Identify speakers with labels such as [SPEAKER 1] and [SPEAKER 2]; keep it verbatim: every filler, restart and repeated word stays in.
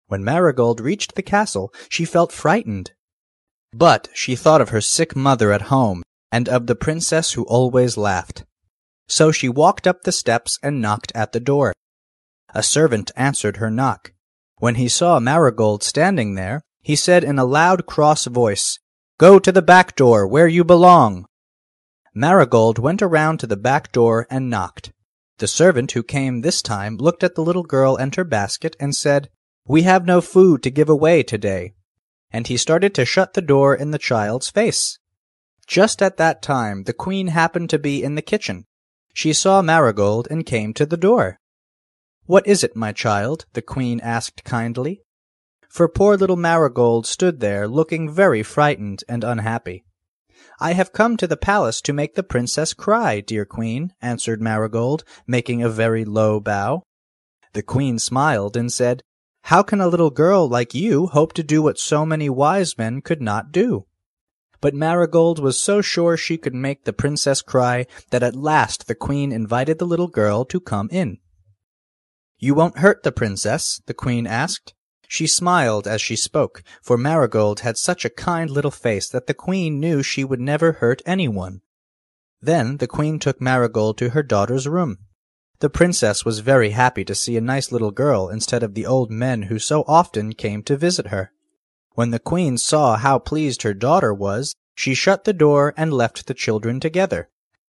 [SPEAKER 1] When Marigold reached the castle, she felt frightened. But she thought of her sick mother at home, and of the princess who always laughed. So she walked up the steps and knocked at the door. A servant answered her knock. When he saw Marigold standing there, he said in a loud, cross voice, "Go to the back door, where you belong." Marigold went around to the back door and knocked. The servant who came this time looked at the little girl and her basket and said, "We have no food to give away today." And he started to shut the door in the child's face. Just at that time the queen happened to be in the kitchen. She saw Marigold and came to the door. "What is it, my child?" the queen asked kindly. For poor little Marigold stood there looking very frightened and unhappy. "I have come to the palace to make the princess cry, dear queen," answered Marigold, making a very low bow. The queen smiled and said, "How can a little girl like you hope to do what so many wise men could not do?" But Marigold was so sure she could make the princess cry that at last the queen invited the little girl to come in. "You won't hurt the princess?" the queen asked. She smiled as she spoke, for Marigold had such a kind little face that the queen knew she would never hurt anyone. Then the queen took Marigold to her daughter's room. The princess was very happy to see a nice little girl instead of the old men who so often came to visit her. When the queen saw how pleased her daughter was, she shut the door and left the children together.